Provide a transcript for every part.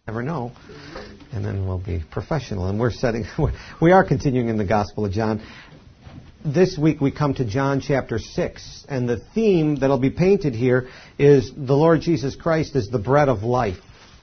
Never know. And then we'll be professional. And we are continuing in the Gospel of John. This week we come to John chapter 6. And the theme that'll be painted here is the Lord Jesus Christ is the bread of life.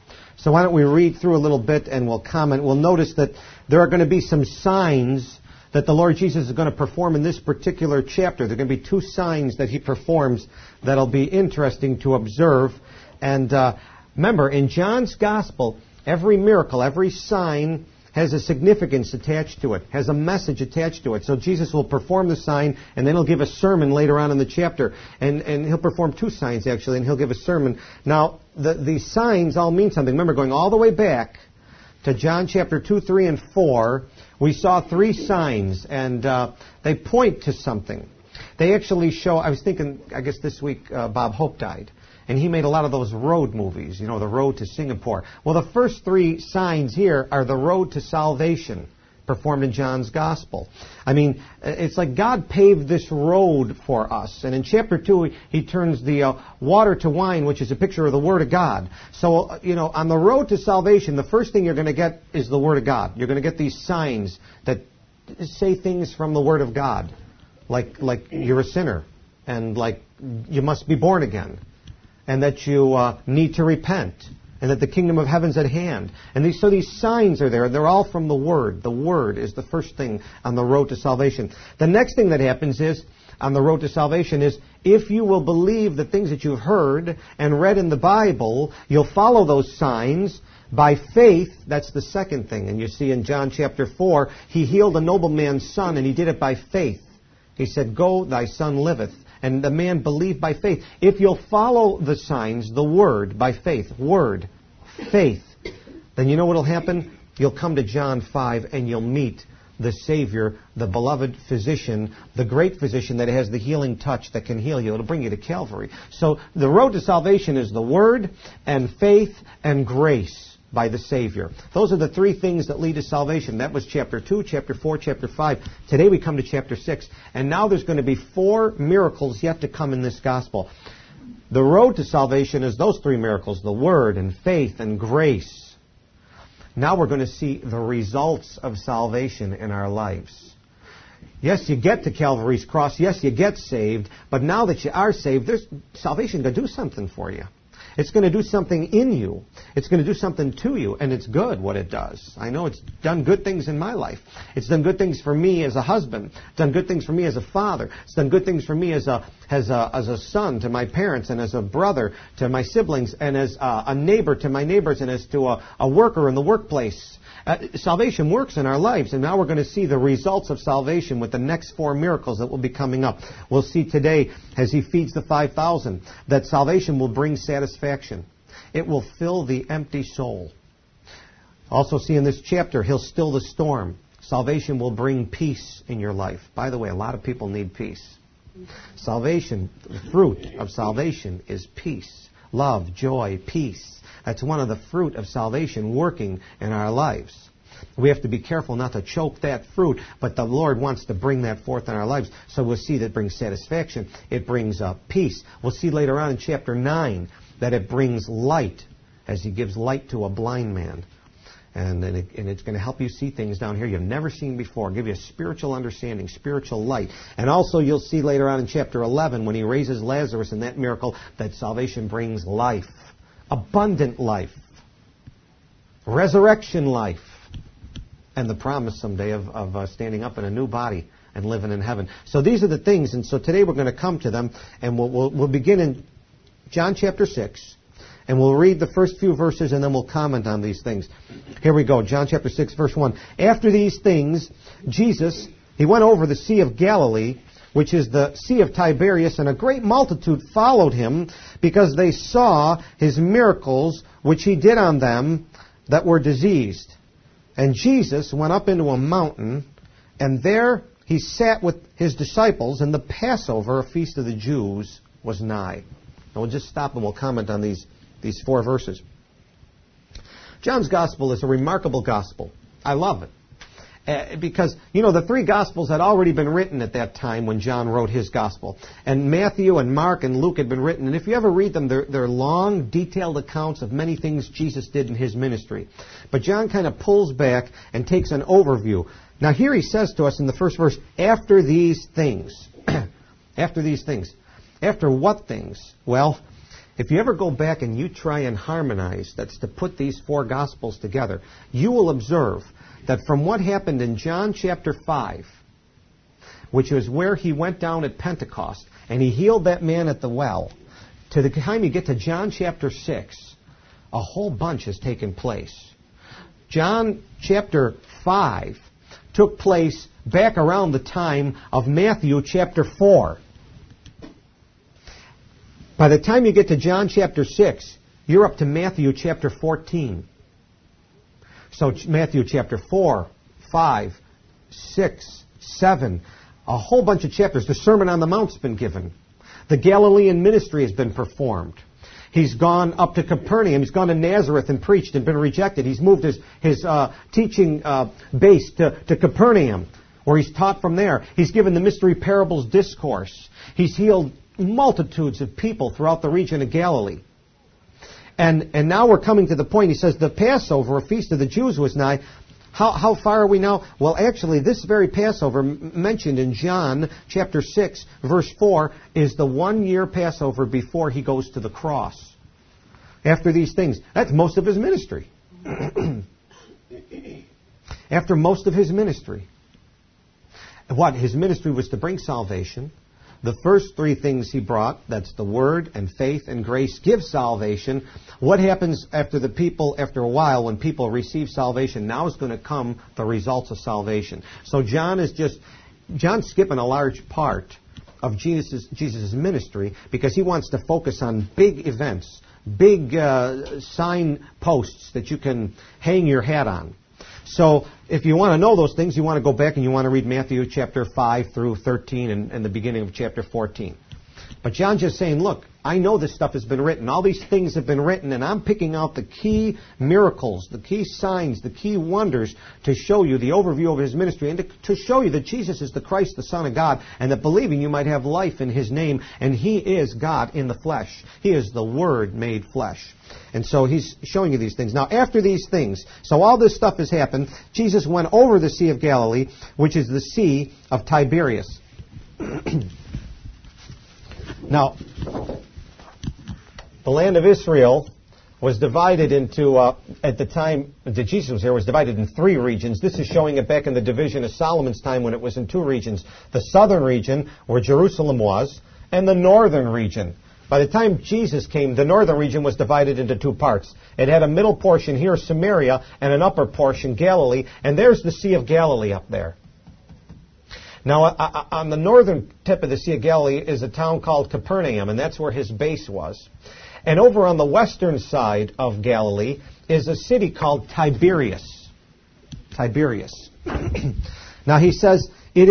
So why don't we read through a little bit and we'll comment. We'll notice that there are going to be some signs that the Lord Jesus is going to perform in this particular chapter. There are going to be two signs that He performs that'll be interesting to observe. And remember, in John's Gospel, every miracle, every sign has a significance attached to it, has a message attached to it. So Jesus will perform the sign, and then He'll give a sermon later on in the chapter. And He'll perform two signs, actually, and He'll give a sermon. Now, these signs all mean something. Remember, going all the way back to John chapter 2, 3, and 4, we saw three signs, and they point to something. They actually show, I was thinking, I guess this week Bob Hope died. And he made a lot of those road movies, the road to Singapore. Well, the first three signs here are the road to salvation performed in John's Gospel. I mean, it's like God paved this road for us. And in chapter 2, He turns the water to wine, which is a picture of the Word of God. So, on the road to salvation, the first thing you're going to get is the Word of God. You're going to get these signs that say things from the Word of God. Like you're a sinner. And like you must be born again. And that you need to repent, and that the kingdom of heaven's at hand. And these signs are there. They're all from the Word. The Word is the first thing on the road to salvation. The next thing that happens is, on the road to salvation, is if you will believe the things that you've heard and read in the Bible, you'll follow those signs by faith. That's the second thing. And you see in John chapter 4, He healed a nobleman's son, and He did it by faith. He said, "Go, thy son liveth." And the man believed by faith. If you'll follow the signs, the Word, by faith, Word, faith, then you know what will happen? You'll come to John 5 and you'll meet the Savior, the beloved physician, the great physician that has the healing touch that can heal you. It'll bring you to Calvary. So the road to salvation is the Word and faith and grace by the Savior. Those are the three things that lead to salvation. That was chapter 2, chapter 4, chapter 5. Today we come to chapter 6. And now there's going to be 4 miracles yet to come in this gospel. The road to salvation is those 3 miracles, the Word and faith and grace. Now we're going to see the results of salvation in our lives. Yes, you get to Calvary's cross. Yes, you get saved. But now that you are saved, salvation is going to do something for you. It's going to do something in you. It's going to do something to you, and it's good what it does. I know it's done good things in my life. It's done good things for me as a husband. It's done good things for me as a father. It's done good things for me as a son to my parents, and as a brother to my siblings, and as a neighbor to my neighbors, and as to a worker in the workplace. Salvation works in our lives, and now we're going to see the results of salvation with the next 4 miracles that will be coming up. We'll see today, as He feeds the 5,000, that salvation will bring satisfaction. It will fill the empty soul. Also see in this chapter, He'll still the storm. Salvation will bring peace in your life. By the way, a lot of people need peace. Salvation, the fruit of salvation is peace, love, joy, peace. That's one of the fruit of salvation working in our lives. We have to be careful not to choke that fruit, but the Lord wants to bring that forth in our lives. So we'll see that it brings satisfaction. It brings peace. We'll see later on in chapter 9 that it brings light, as He gives light to a blind man. And it's going to help you see things down here you've never seen before. Give you a spiritual understanding, spiritual light. And also you'll see later on in chapter 11, when He raises Lazarus in that miracle, that salvation brings life. Abundant life, resurrection life, and the promise someday of standing up in a new body and living in heaven. So these are the things, and so today we're going to come to them, and we'll begin in John chapter 6, and we'll read the first few verses, and then we'll comment on these things. Here we go, John chapter 6, verse 1. After these things, Jesus, He went over the Sea of Galilee, which is the Sea of Tiberias, and a great multitude followed Him, because they saw His miracles, which He did on them that were diseased. And Jesus went up into a mountain, and there He sat with His disciples, and the Passover, a feast of the Jews, was nigh. Now we'll just stop and we'll comment on these 4 verses. John's Gospel is a remarkable gospel. I love it. Because, the three Gospels had already been written at that time when John wrote his Gospel. And Matthew and Mark and Luke had been written. And if you ever read them, they're long, detailed accounts of many things Jesus did in his ministry. But John kind of pulls back and takes an overview. Now here he says to us in the first verse, after these things. After these things. After what things? Well, if you ever go back and you try and harmonize, that's to put these four Gospels together, you will observe that from what happened in John chapter 5, which was where he went down at Pentecost, and he healed that man at the well, to the time you get to John chapter 6, a whole bunch has taken place. John chapter 5 took place back around the time of Matthew chapter 4. By the time you get to John chapter 6, you're up to Matthew chapter 14. So Matthew chapter 4, 5, 6, 7, a whole bunch of chapters. The Sermon on the Mount's been given. The Galilean ministry has been performed. He's gone up to Capernaum. He's gone to Nazareth and preached and been rejected. He's moved his teaching base to Capernaum, where he's taught from there. He's given the mystery parables discourse. He's healed multitudes of people throughout the region of Galilee. And now we're coming to the point, he says, the Passover, a feast of the Jews, was nigh. How far are we now? Well, actually, this very Passover mentioned in John chapter 6, verse 4, is the 1 year Passover before he goes to the cross. After these things. That's most of his ministry. After most of his ministry. What? His ministry was to bring salvation. The first three things he brought, that's the Word and faith and grace, give salvation. What happens after a while, when people receive salvation? Now is going to come the results of salvation. So John's skipping a large part of Jesus' ministry because he wants to focus on big events, big signposts that you can hang your hat on. So if you want to know those things, you want to go back and you want to read Matthew chapter 5 through 13 and the beginning of chapter 14. But John's just saying, look, I know this stuff has been written. All these things have been written, and I'm picking out the key miracles, the key signs, the key wonders to show you the overview of his ministry and to show you that Jesus is the Christ, the Son of God, and that believing you might have life in his name, and he is God in the flesh. He is the Word made flesh. And so he's showing you these things. Now, after these things, so all this stuff has happened, Jesus went over the Sea of Galilee, which is the Sea of Tiberias. Now, the land of Israel was divided into, at the time that Jesus was here, was divided in three regions. This is showing it back in the division of Solomon's time when it was in two regions. The southern region, where Jerusalem was, and the northern region. By the time Jesus came, the northern region was divided into two parts. It had a middle portion here, Samaria, and an upper portion, Galilee, and there's the Sea of Galilee up there. Now, on the northern tip of the Sea of Galilee is a town called Capernaum, and that's where his base was. And over on the western side of Galilee is a city called Tiberias. Tiberias. Now, he says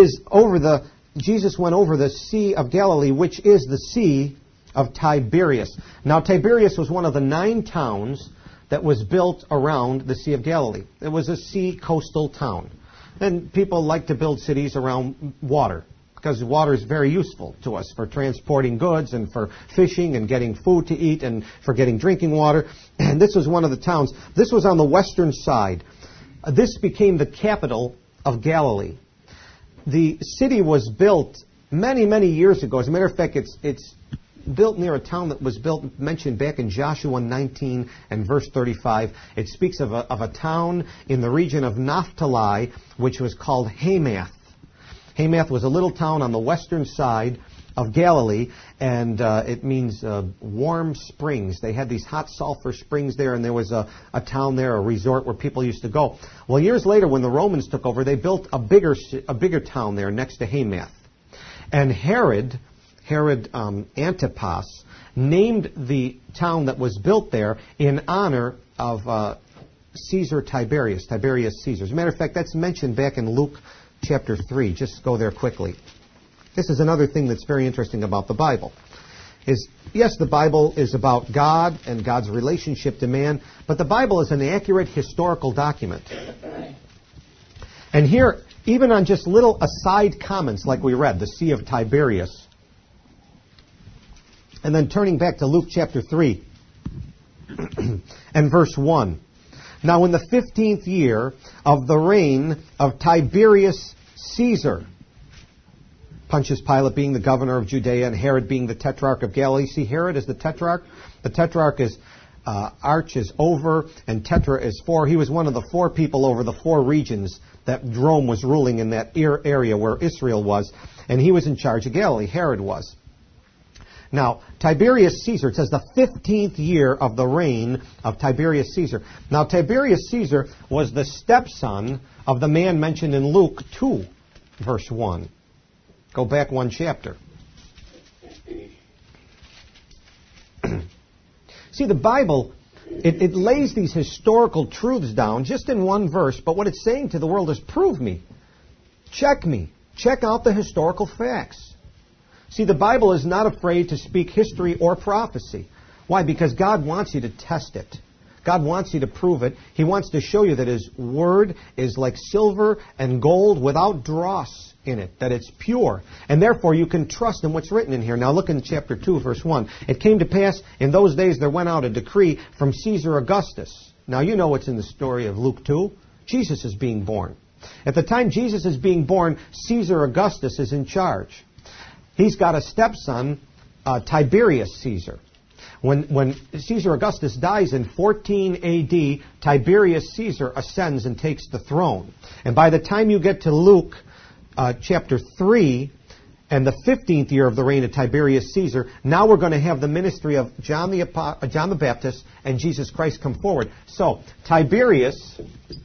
Jesus went over the Sea of Galilee, which is the Sea of Tiberias. Now, Tiberias was one of the 9 towns that was built around the Sea of Galilee. It was a sea coastal town. And people like to build cities around water because water is very useful to us for transporting goods and for fishing and getting food to eat and for getting drinking water. And this was one of the towns. This was on the western side. This became the capital of Galilee. The city was built many, many years ago. As a matter of fact, it's built near a town that was mentioned back in Joshua 19 and verse 35. It speaks of a town in the region of Naphtali, which was called Hamath. Hamath was a little town on the western side of Galilee, and it means warm springs. They had these hot sulfur springs there, and there was a town there, a resort where people used to go. Well, years later, when the Romans took over, they built a bigger town there next to Hamath. And Herod Antipas named the town that was built there in honor of Caesar Tiberius Caesar. As a matter of fact, that's mentioned back in Luke chapter 3. Just go there quickly. This is another thing that's very interesting about the Bible. Yes, the Bible is about God and God's relationship to man, but the Bible is an accurate historical document. And here, even on just little aside comments like we read, the Sea of Tiberias, and then turning back to Luke chapter 3 and verse 1. Now in the 15th year of the reign of Tiberius Caesar, Pontius Pilate being the governor of Judea and Herod being the tetrarch of Galilee. See, Herod is the tetrarch. The tetrarch is arch is over and tetra is 4. He was one of the 4 people over the 4 regions that Rome was ruling in that area where Israel was. And he was in charge of Galilee. Herod was. Now, Tiberius Caesar, it says the 15th year of the reign of Tiberius Caesar. Now, Tiberius Caesar was the stepson of the man mentioned in Luke 2, verse 1. Go back 1 chapter. See, the Bible, it lays these historical truths down just in one verse, but what it's saying to the world is prove me. Check me. Check out the historical facts. See, the Bible is not afraid to speak history or prophecy. Why? Because God wants you to test it. God wants you to prove it. He wants to show you that His Word is like silver and gold without dross in it, that it's pure. And therefore you can trust in what's written in here. Now look in chapter 2, verse 1. It came to pass, in those days there went out a decree from Caesar Augustus. Now you know what's in the story of Luke 2. Jesus is being born. At the time Jesus is being born, Caesar Augustus is in charge. He's got a stepson, Tiberius Caesar. When Caesar Augustus dies in 14 A.D., Tiberius Caesar ascends and takes the throne. And by the time you get to Luke chapter 3 and the 15th year of the reign of Tiberius Caesar, now we're going to have the ministry of John the Baptist and Jesus Christ come forward. So, Tiberius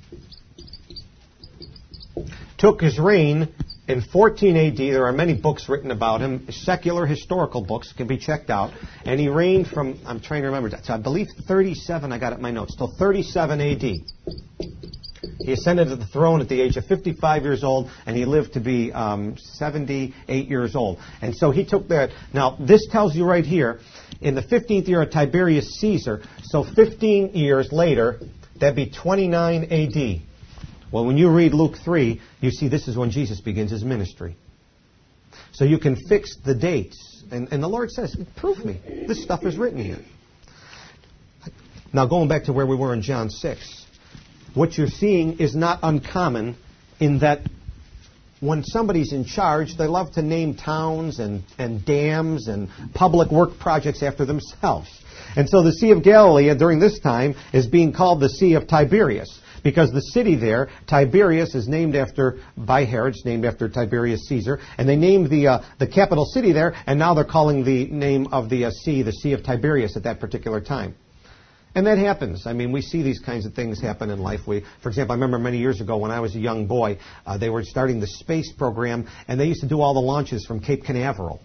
took his reign in 14 A.D. There are many books written about him, secular historical books, can be checked out. And he reigned from, I'm trying to remember, so I believe 37, I got it in my notes, till 37 A.D. He ascended to the throne at the age of 55 years old, and he lived to be 78 years old. And so he took that. Now, this tells you right here, in the 15th year of Tiberius Caesar, so 15 years later, that'd be 29 A.D. Well, when you read Luke 3, you see this is when Jesus begins his ministry. So you can fix the dates. And the Lord says, prove me. This stuff is written here. Now, going back to where we were in John 6, what you're seeing is not uncommon in that when somebody's in charge, they love to name towns and dams and public work projects after themselves. And so the Sea of Galilee during this time is being called the Sea of Tiberias. Because the city there, Tiberias, is named by Herod, it's named after Tiberius Caesar, and they named the capital city there, and now they're calling the name of the Sea of Tiberias at that particular time. And that happens. I mean, we see these kinds of things happen in life. For example, I remember many years ago when I was a young boy, they were starting the space program, and they used to do all the launches from Cape Canaveral.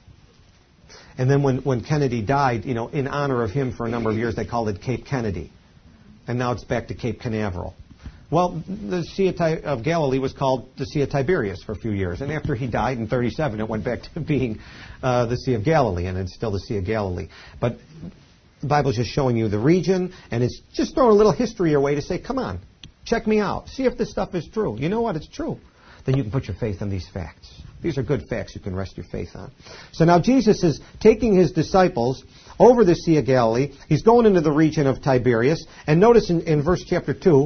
And then when Kennedy died, in honor of him for a number of years, they called it Cape Kennedy. And now it's back to Cape Canaveral. Well, the Sea of Galilee was called the Sea of Tiberias for a few years. And after he died in 37, it went back to being the Sea of Galilee, and it's still the Sea of Galilee. But the Bible's just showing you the region, and it's just throwing a little history your way to say, come on, check me out. See if this stuff is true. You know what? It's true. Then you can put your faith in these facts. These are good facts you can rest your faith on. So now Jesus is taking his disciples over the Sea of Galilee. He's going into the region of Tiberias. And notice in verse chapter 2,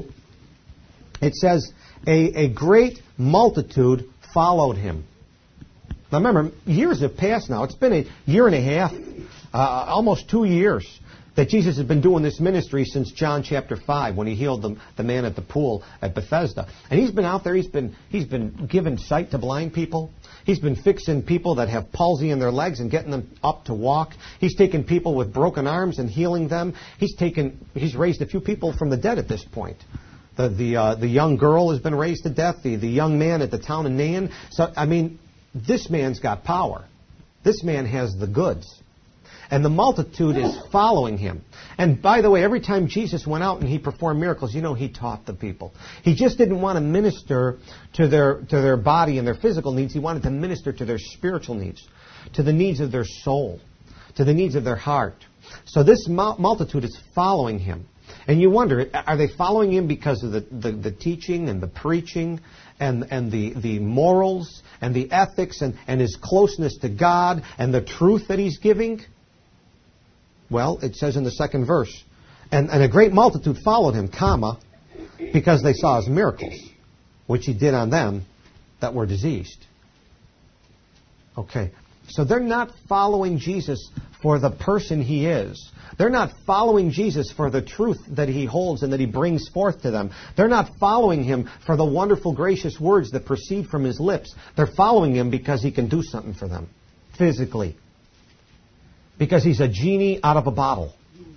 it says, a great multitude followed him. Now remember, years have passed now. It's been a year and a half, almost 2 years, that Jesus has been doing this ministry since John chapter 5, when he healed the man at the pool at Bethesda. And he's been out there, he's been giving sight to blind people. He's been fixing people that have palsy in their legs and getting them up to walk. He's taken people with broken arms and healing them. He's raised a few people from the dead at this point. The young girl has been raised to death. The young man at the town of Nain. So, I mean, this man's got power. This man has the goods. And the multitude is following him. And by the way, every time Jesus went out and he performed miracles, he taught the people. He just didn't want to minister to their body and their physical needs. He wanted to minister to their spiritual needs, to the needs of their soul, to the needs of their heart. So this multitude is following him. And you wonder, are they following him because of the teaching and the preaching and the morals and the ethics and his closeness to God and the truth that he's giving? Well, it says in the second verse, and a great multitude followed him, because they saw his miracles, which he did on them that were diseased. Okay, so they're not following Jesus for the person he is. They're not following Jesus for the truth that he holds and that he brings forth to them. They're not following him for the wonderful, gracious words that proceed from his lips. They're following him because he can do something for them, physically. Because he's a genie out of a bottle.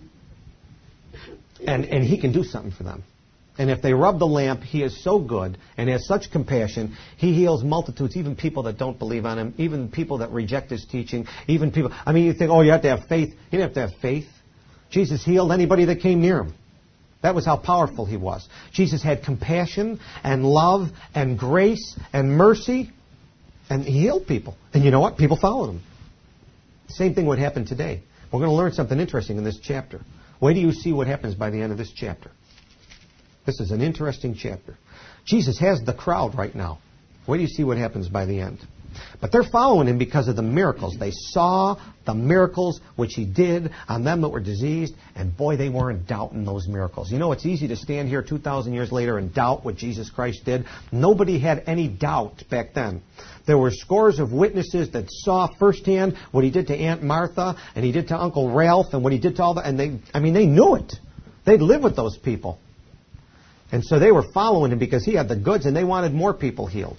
And he can do something for them. And if they rub the lamp, he is so good and has such compassion, he heals multitudes, even people that don't believe on him, even people that reject his teaching, even people... I mean, you think, oh, you have to have faith. You didn't have to have faith. Jesus healed anybody that came near him. That was how powerful he was. Jesus had compassion and love and grace and mercy, and he healed people. And you know what? People followed him. The same thing would happen today. We're going to learn something interesting in this chapter. Wait till you see what happens by the end of this chapter. This is an interesting chapter. Jesus has the crowd right now. Wait till you see what happens by the end. But they're following him because of the miracles. They saw the miracles which he did on them that were diseased, and boy, they weren't doubting those miracles. You know, it's easy to stand here 2,000 years later and doubt what Jesus Christ did. Nobody had any doubt back then. There were scores of witnesses that saw firsthand what he did to Aunt Martha, and he did to Uncle Ralph, and what he did to all the... And they knew it. They'd live with those people. And so they were following him because he had the goods, and they wanted more people healed.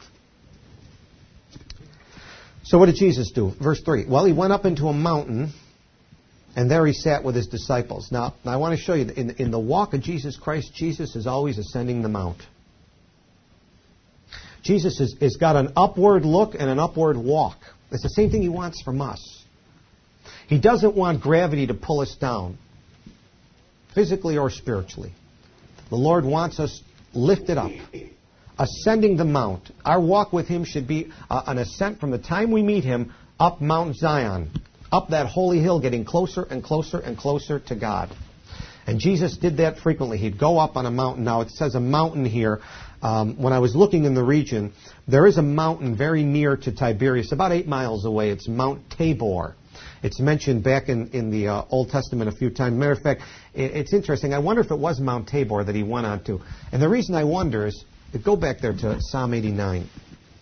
So what did Jesus do? Verse 3. Well, he went up into a mountain, and there he sat with his disciples. Now I want to show you, that in the walk of Jesus Christ, Jesus is always ascending the mount. Jesus has got an upward look and an upward walk. It's the same thing he wants from us. He doesn't want gravity to pull us down, physically or spiritually. The Lord wants us lifted up, ascending the mount. Our walk with him should be an ascent from the time we meet him up Mount Zion, up that holy hill, getting closer and closer and closer to God. And Jesus did that frequently. He'd go up on a mountain. Now, it says a mountain here. When I was looking in the region, there is a mountain very near to Tiberias, about 8 miles away. It's Mount Tabor. It's mentioned back in the Old Testament a few times. Matter of fact, it's interesting. I wonder if it was Mount Tabor that he went on to. And the reason I wonder is, go back there to Psalm 89.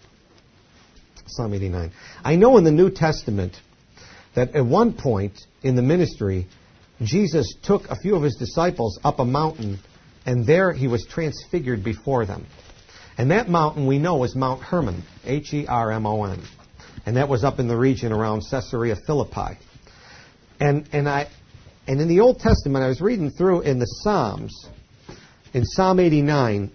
Psalm 89. I know in the New Testament that at one point in the ministry, Jesus took a few of his disciples up a mountain, and there he was transfigured before them. And that mountain we know is Mount Hermon, Hermon. And that was up in the region around Caesarea Philippi. And in the Old Testament, I was reading through in the Psalms, in Psalm 89,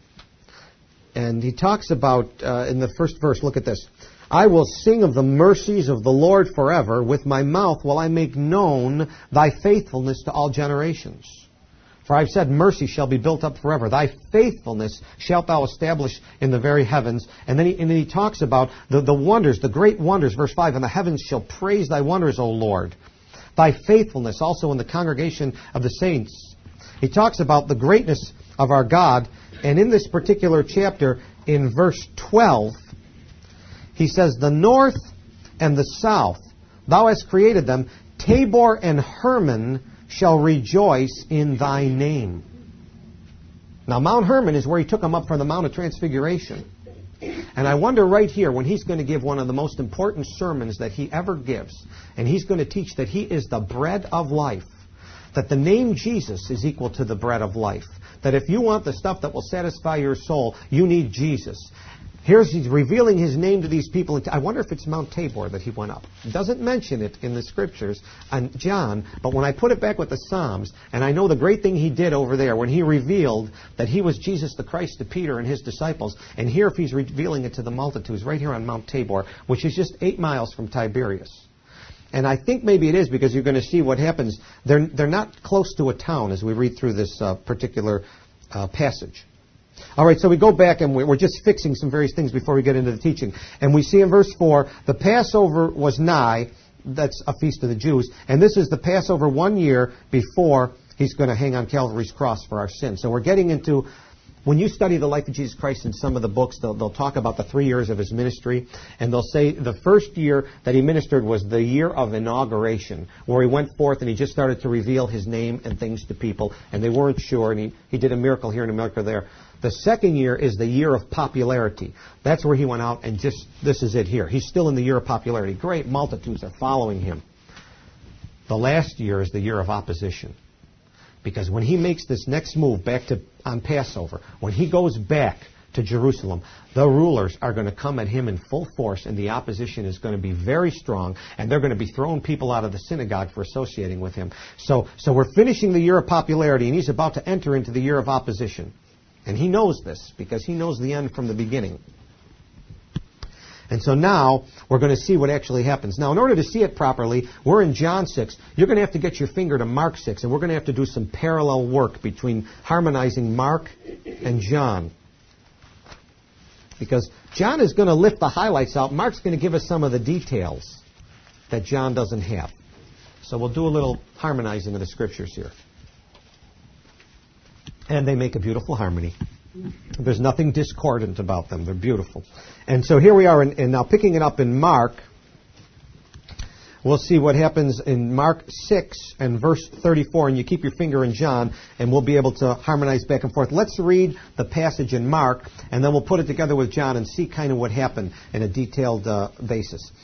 and he talks about, in the first verse, look at this. I will sing of the mercies of the Lord forever. With my mouth will I make known thy faithfulness to all generations. For I've said, mercy shall be built up forever. Thy faithfulness shalt thou establish in the very heavens. And then he talks about the wonders, the great wonders. Verse 5, and the heavens shall praise thy wonders, O Lord. Thy faithfulness also in the congregation of the saints. He talks about the greatness of our God. And in this particular chapter, in verse 12, he says, the north and the south, thou hast created them. Tabor and Hermon shall rejoice in thy name. Now, Mount Hermon is where he took them up from the Mount of Transfiguration. And I wonder right here, when he's going to give one of the most important sermons that he ever gives, and he's going to teach that he is the bread of life, that the name Jesus is equal to the bread of life, that if you want the stuff that will satisfy your soul, you need Jesus. He's revealing his name to these people. I wonder if it's Mount Tabor that he went up. It doesn't mention it in the Scriptures on John, but when I put it back with the Psalms, and I know the great thing he did over there when he revealed that he was Jesus the Christ to Peter and his disciples, and here if he's revealing it to the multitudes right here on Mount Tabor, which is just 8 miles from Tiberias. And I think maybe it is because you're going to see what happens. They're not close to a town as we read through this particular passage. All right, so we go back and we're just fixing some various things before we get into the teaching. And we see in verse 4, the Passover was nigh. That's a feast of the Jews. And this is the Passover 1 year before he's going to hang on Calvary's cross for our sins. So we're getting into When you study the life of Jesus Christ in some of the books, they'll talk about the 3 years of his ministry, and they'll say the first year that he ministered was the year of inauguration, where he went forth and he just started to reveal his name and things to people, and they weren't sure, and he did a miracle here and a miracle there. The second year is the year of popularity. That's where he went out and just, this is it here. He's still in the year of popularity. Great multitudes are following him. The last year is the year of opposition. Because when he makes this next move back on Passover, when he goes back to Jerusalem, the rulers are going to come at him in full force, and the opposition is going to be very strong, and they're going to be throwing people out of the synagogue for associating with him. So we're finishing the year of popularity, and he's about to enter into the year of opposition. And he knows this, because he knows the end from the beginning. And so now we're going to see what actually happens. Now, in order to see it properly, we're in John 6. You're going to have to get your finger to Mark 6, and we're going to have to do some parallel work between harmonizing Mark and John. Because John is going to lift the highlights out. Mark's going to give us some of the details that John doesn't have. So we'll do a little harmonizing of the scriptures here. And they make a beautiful harmony. There's nothing discordant about them. They're beautiful. And so here we are, and now picking it up in Mark, we'll see what happens in Mark 6 and verse 34, and you keep your finger in John, and we'll be able to harmonize back and forth. Let's read the passage in Mark, and then we'll put it together with John and see kind of what happened in a detailed basis.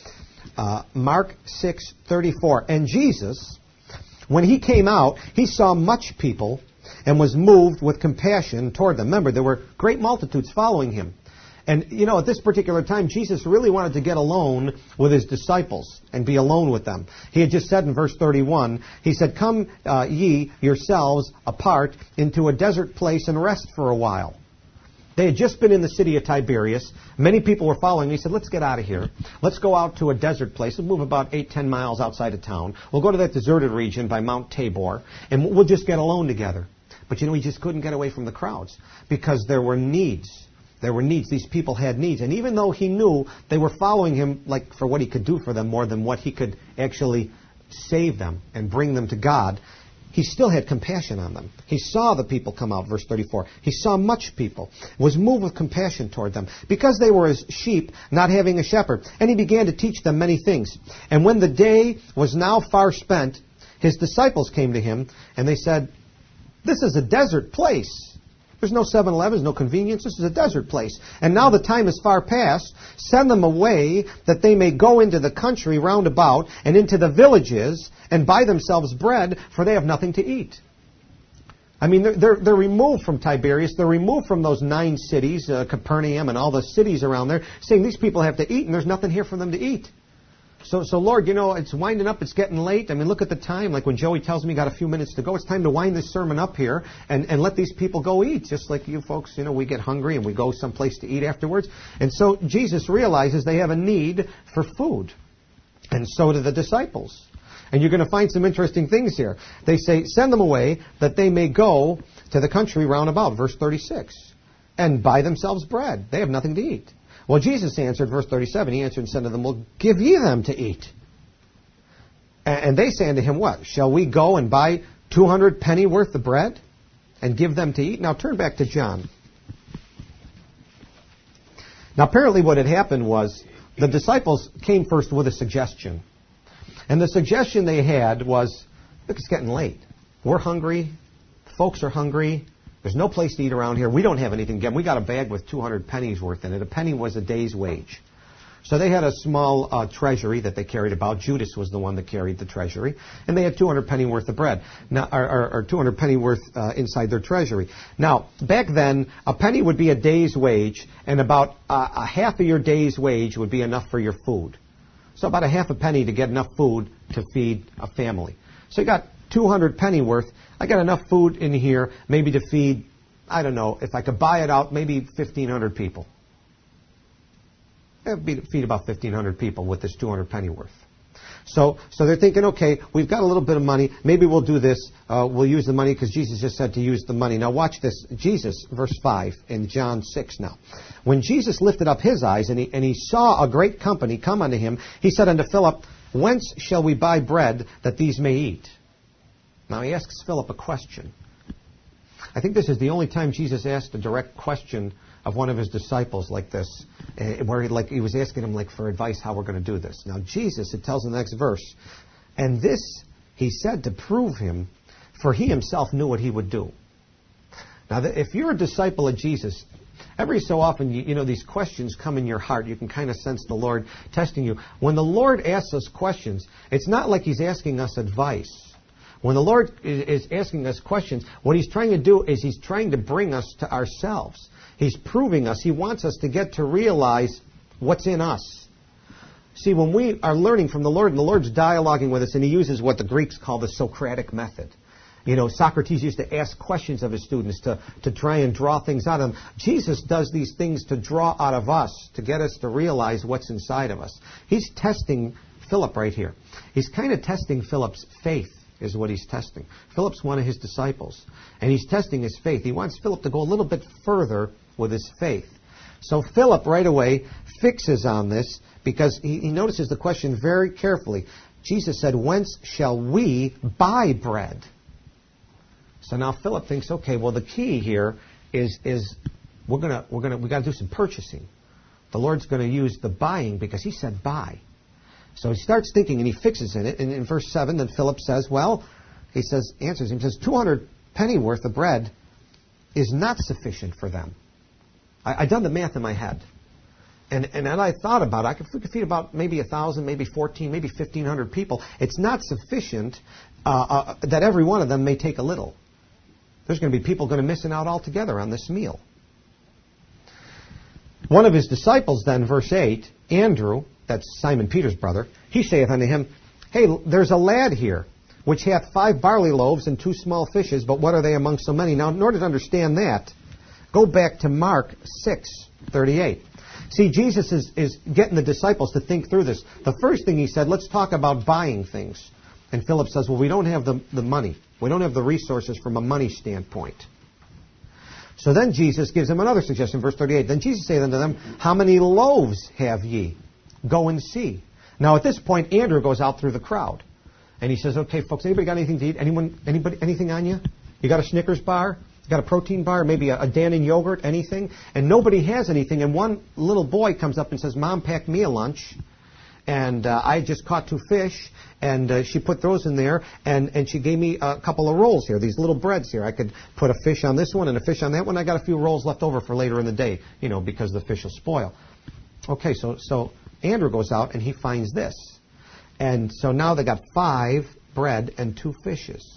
Mark 6:34, and Jesus, when he came out, he saw much people, and was moved with compassion toward them. Remember, there were great multitudes following him. And, at this particular time, Jesus really wanted to get alone with his disciples and be alone with them. He had just said in verse 31, he said, "Come ye yourselves apart into a desert place and rest for a while." They had just been in the city of Tiberias. Many people were following. He said, "Let's get out of here. Let's go out to a desert place. We'll move about 8-10 miles outside of town. We'll go to that deserted region by Mount Tabor, and we'll just get alone together." But he just couldn't get away from the crowds because there were needs. There were needs. These people had needs. And even though he knew they were following him like for what he could do for them more than what he could actually save them and bring them to God, he still had compassion on them. He saw the people come out, verse 34. He saw much people, was moved with compassion toward them, because they were as sheep, not having a shepherd. And he began to teach them many things. And when the day was now far spent, his disciples came to him, and they said, "This is a desert place. There's no 7-Elevens, no convenience. This is a desert place. And now the time is far past. Send them away that they may go into the country round about and into the villages and buy themselves bread, for they have nothing to eat." I mean, they're removed from Tiberias. They're removed from those 9 cities, Capernaum and all the cities around there, saying these people have to eat and there's nothing here for them to eat. So Lord, it's winding up. It's getting late. I mean, look at the time. Like when Joey tells me got a few minutes to go, it's time to wind this sermon up here and let these people go eat. Just like you folks, we get hungry and we go someplace to eat afterwards. And so Jesus realizes they have a need for food. And so do the disciples. And you're going to find some interesting things here. They say, "Send them away that they may go to the country round about," verse 36, "and buy themselves bread." They have nothing to eat. Well, Jesus answered, verse 37, he answered and said to them, "Well, give ye them to eat." And they say unto him, "What? Shall we go and buy 200 penny worth of bread and give them to eat?" Now turn back to John. Now apparently what had happened was the disciples came first with a suggestion. And the suggestion they had was, look, it's getting late. We're hungry. Folks are hungry. There's no place to eat around here. We don't have anything to get. We got a bag with 200 pennies worth in it. A penny was a day's wage. So they had a small treasury that they carried about. Judas was the one that carried the treasury. And they had 200 penny worth of bread. Now, or 200 penny worth inside their treasury. Now, back then, a penny would be a day's wage, and about a half of your day's wage would be enough for your food. So about a half a penny to get enough food to feed a family. So you got 200 penny worth. I got enough food in here maybe to feed, I don't know, if I could buy it out, maybe 1,500 people. It would feed about 1,500 people with this 200 penny worth. So they're thinking, okay, we've got a little bit of money. Maybe we'll do this. We'll use the money because Jesus just said to use the money. Now watch this. Jesus, verse 5 in John 6 now. When Jesus lifted up his eyes and he saw a great company come unto him, he said unto Philip, "Whence shall we buy bread that these may eat?" Now he asks Philip a question. I think this is the only time Jesus asked a direct question of one of his disciples like this, where he was asking him for advice how we're going to do this. Now Jesus, it tells in the next verse, and this he said to prove him, for he himself knew what he would do. Now, if you're a disciple of Jesus, every so often, these questions come in your heart. You can kind of sense the Lord testing you. When the Lord asks us questions, it's not like He's asking us advice. When the Lord is asking us questions, what He's trying to do is He's trying to bring us to ourselves. He's proving us. He wants us to get to realize what's in us. See, when we are learning from the Lord, and the Lord's dialoguing with us, and He uses what the Greeks call the Socratic method. Socrates used to ask questions of his students to try and draw things out of them. Jesus does these things to draw out of us, to get us to realize what's inside of us. He's testing Philip right here. He's kind of testing Philip's faith, is what he's testing. Philip's one of his disciples, and he's testing his faith. He wants Philip to go a little bit further with his faith. So Philip right away fixes on this because he notices the question very carefully. Jesus said, "Whence shall we buy bread?" So now Philip thinks, okay, well the key here is we got to do some purchasing. The Lord's going to use the buying because He said buy. So he starts thinking and he fixes in it. And in verse 7, then Philip says, answers him, 200 pennyworth of bread is not sufficient for them. I've done the math in my head. And I thought about it. We could feed about maybe 1,000, maybe 14, maybe 1,500 people. It's not sufficient that every one of them may take a little. There's going to be people going to missing out altogether on this meal. One of his disciples then, verse 8, Andrew, that's Simon Peter's brother, he saith unto him, Hey, there's a lad here, which hath 5 barley loaves and 2 small fishes, but what are they among so many? Now, in order to understand that, go back to Mark 6:38. See, Jesus is getting the disciples to think through this. The first thing He said, let's talk about buying things. And Philip says, well, we don't have the money. We don't have the resources from a money standpoint. So then Jesus gives them another suggestion, verse 38. Then Jesus saith unto them, How many loaves have ye? Go and see. Now at this point, Andrew goes out through the crowd. And he says, okay, folks, anybody got anything to eat? Anybody, anything on you? You got a Snickers bar? You got a protein bar? Maybe a Dannon yogurt? Anything? And nobody has anything. And one little boy comes up and says, Mom packed me a lunch. And I just caught 2 fish, and she put those in there, and she gave me a couple of rolls here, these little breads here. I could put a fish on this one and a fish on that one. I got a few rolls left over for later in the day, because the fish will spoil. Okay, so Andrew goes out, and he finds this. And so now they got 5 bread and 2 fishes.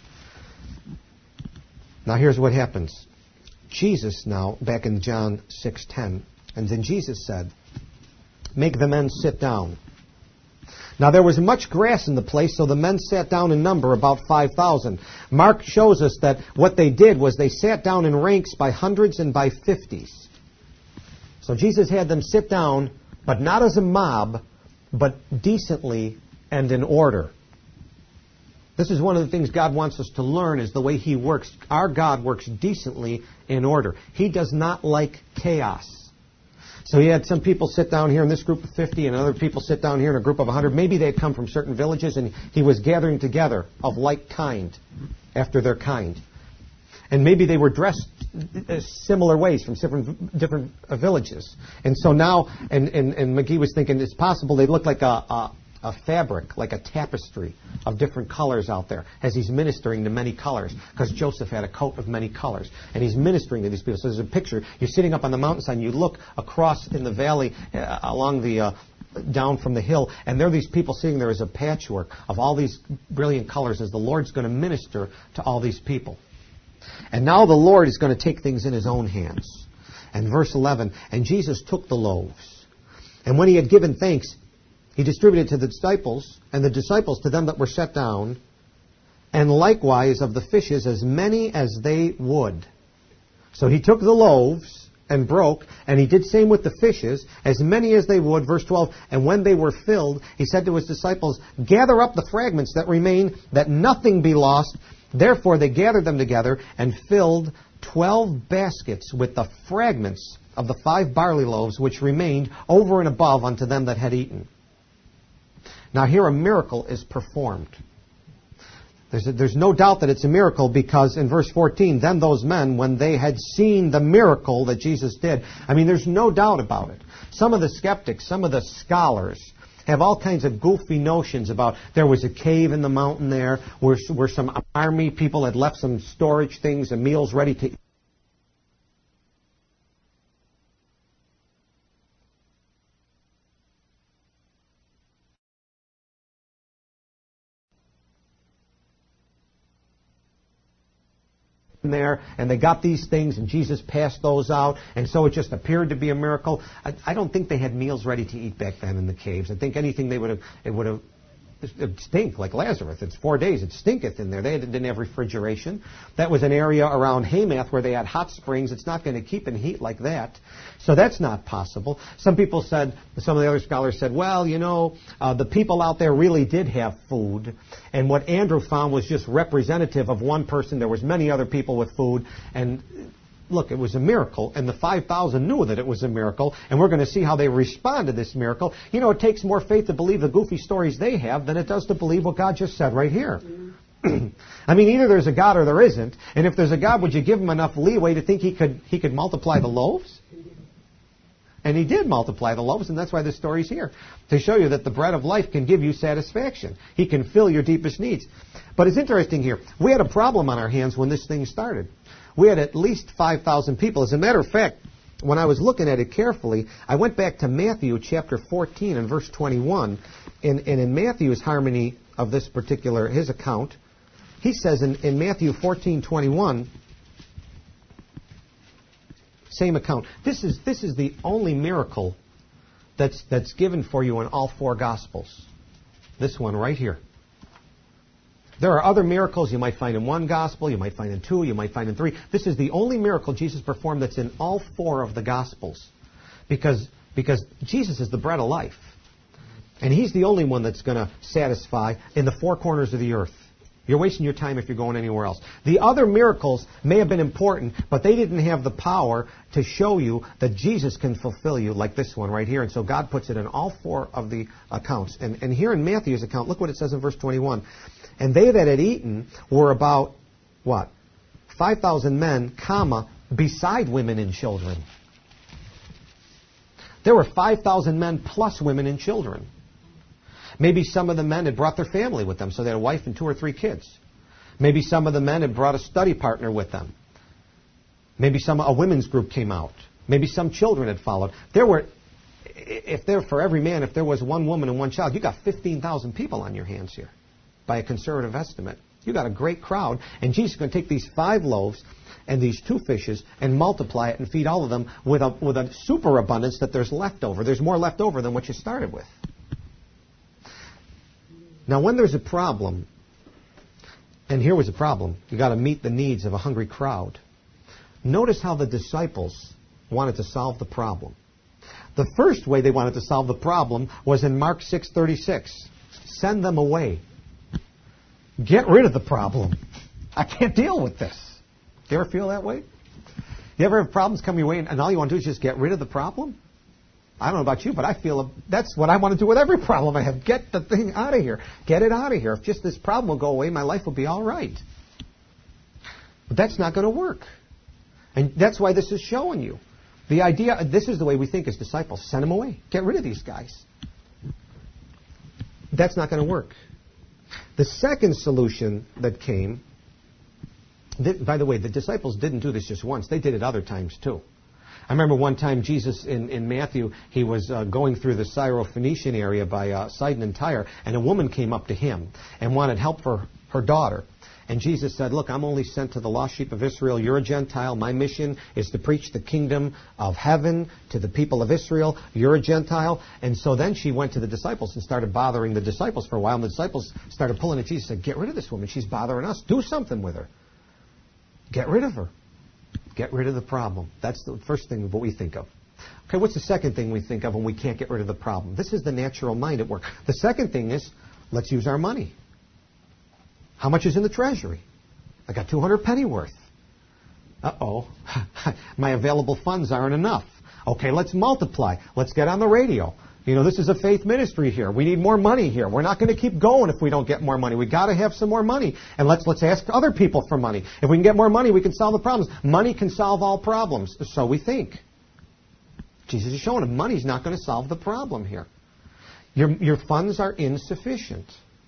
Now here's what happens. Jesus now, back in John 6:10, and then Jesus said, Make the men sit down. Now there was much grass in the place, so the men sat down in number, about 5,000. Mark shows us that what they did was they sat down in ranks by hundreds and by 50s. So Jesus had them sit down, but not as a mob, but decently and in order. This is one of the things God wants us to learn, is the way He works. Our God works decently in order. He does not like chaos. So He had some people sit down here in this group of 50 and other people sit down here in a group of 100. Maybe they had come from certain villages, and He was gathering together of like kind after their kind. And maybe they were dressed similar ways from different villages. And so now, and McGee was thinking it's possible they look like a fabric, like a tapestry of different colors out there, as He's ministering to many colors, because Joseph had a coat of many colors, and He's ministering to these people. So there's a picture. You're sitting up on the mountainside, and you look across in the valley along the down from the hill, and there are these people sitting there as a patchwork of all these brilliant colors, as the Lord's going to minister to all these people. And now the Lord is going to take things in His own hands. And verse 11, And Jesus took the loaves, and when He had given thanks, He distributed to the disciples, and the disciples to them that were set down, and likewise of the fishes as many as they would. So He took the loaves and broke, and He did same with the fishes, as many as they would. Verse 12, And when they were filled, He said to His disciples, Gather up the fragments that remain, that nothing be lost. Therefore they gathered them together, and filled 12 baskets with the fragments of the 5 barley loaves, which remained over and above unto them that had eaten. Now here a miracle is performed. There's no doubt that it's a miracle, because in verse 14, then those men, when they had seen the miracle that Jesus did, I mean, there's no doubt about it. Some of the skeptics, some of the scholars have all kinds of goofy notions about there was a cave in the mountain there where some army people had left some storage things and meals ready to eat. There, and they got these things, and Jesus passed those out, and so it just appeared to be a miracle. I don't think they had meals ready to eat back then in the caves. I think anything it'd stink like Lazarus. It's 4 days. It stinketh in there. They didn't have refrigeration. That was an area around Hamath where they had hot springs. It's not going to keep in heat like that. So that's not possible. Some of the other scholars said, well, the people out there really did have food. And what Andrew found was just representative of one person. There was many other people with food. And look, it was a miracle, and the 5,000 knew that it was a miracle, and we're going to see how they respond to this miracle. It takes more faith to believe the goofy stories they have than it does to believe what God just said right here. I mean, either there's a God or there isn't, and if there's a God, would you give him enough leeway to think he could multiply the loaves? And he did multiply the loaves, and that's why this story's here, to show you that the bread of life can give you satisfaction. He can fill your deepest needs. But it's interesting here. We had a problem on our hands when this thing started. We had at least 5,000 people. As a matter of fact, when I was looking at it carefully, I went back to Matthew chapter 14 and verse 21. And in Matthew's harmony of this particular, his account, he says in Matthew 14:21, same account. This is the only miracle that's given for you in all four Gospels. This one right here. There are other miracles you might find in one Gospel, you might find in two, you might find in three. This is the only miracle Jesus performed that's in all four of the Gospels. Because Jesus is the bread of life. And He's the only one that's going to satisfy in the four corners of the earth. You're wasting your time if you're going anywhere else. The other miracles may have been important, but they didn't have the power to show you that Jesus can fulfill you like this one right here. And so God puts it in all four of the accounts. And here in Matthew's account, look what it says in verse 21. And they that had eaten were about, 5,000 men, beside women and children. There were 5,000 men plus women and children. Maybe some of the men had brought their family with them, so they had a wife and 2 or 3 kids. Maybe some of the men had brought a study partner with them. Maybe a women's group came out. Maybe some children had followed. For every man, if there was one woman and one child, you got 15,000 people on your hands here, by a conservative estimate. You got a great crowd, and Jesus is going to take these 5 loaves and these 2 fishes and multiply it and feed all of them with a superabundance that there's left over. There's more left over than what you started with. Now, when there's a problem, and here was a problem, you got to meet the needs of a hungry crowd. Notice how the disciples wanted to solve the problem. The first way they wanted to solve the problem was in Mark 6:36. Send them away. Get rid of the problem. I can't deal with this. Do you ever feel that way? You ever have problems come your way and all you want to do is just get rid of the problem? I don't know about you, but I feel that's what I want to do with every problem I have. Get the thing out of here. Get it out of here. If just this problem will go away, my life will be all right. But that's not going to work. And that's why this is showing you. The idea, this is the way we think as disciples. Send them away. Get rid of these guys. That's not going to work. The second solution that came, by the way, the disciples didn't do this just once. They did it other times too. I remember one time Jesus in Matthew, he was going through the Syro-Phoenician area by Sidon and Tyre, and a woman came up to him and wanted help for her daughter. And Jesus said, look, I'm only sent to the lost sheep of Israel. You're a Gentile. My mission is to preach the kingdom of heaven to the people of Israel. You're a Gentile. And so then she went to the disciples and started bothering the disciples for a while. And the disciples started pulling at Jesus and said, get rid of this woman. She's bothering us. Do something with her. Get rid of her. Get rid of the problem. That's the first thing what we think of. Okay, what's the second thing we think of when we can't get rid of the problem? This is the natural mind at work. The second thing is, let's use our money. How much is in the treasury? I got 200 pennyworth. Uh-oh. My available funds aren't enough. Okay, let's multiply. Let's get on the radio. This is a faith ministry here. We need more money here. We're not going to keep going if we don't get more money. We've got to have some more money. And let's ask other people for money. If we can get more money, we can solve the problems. Money can solve all problems. So we think. Jesus is showing them money's not going to solve the problem here. Your funds are insufficient.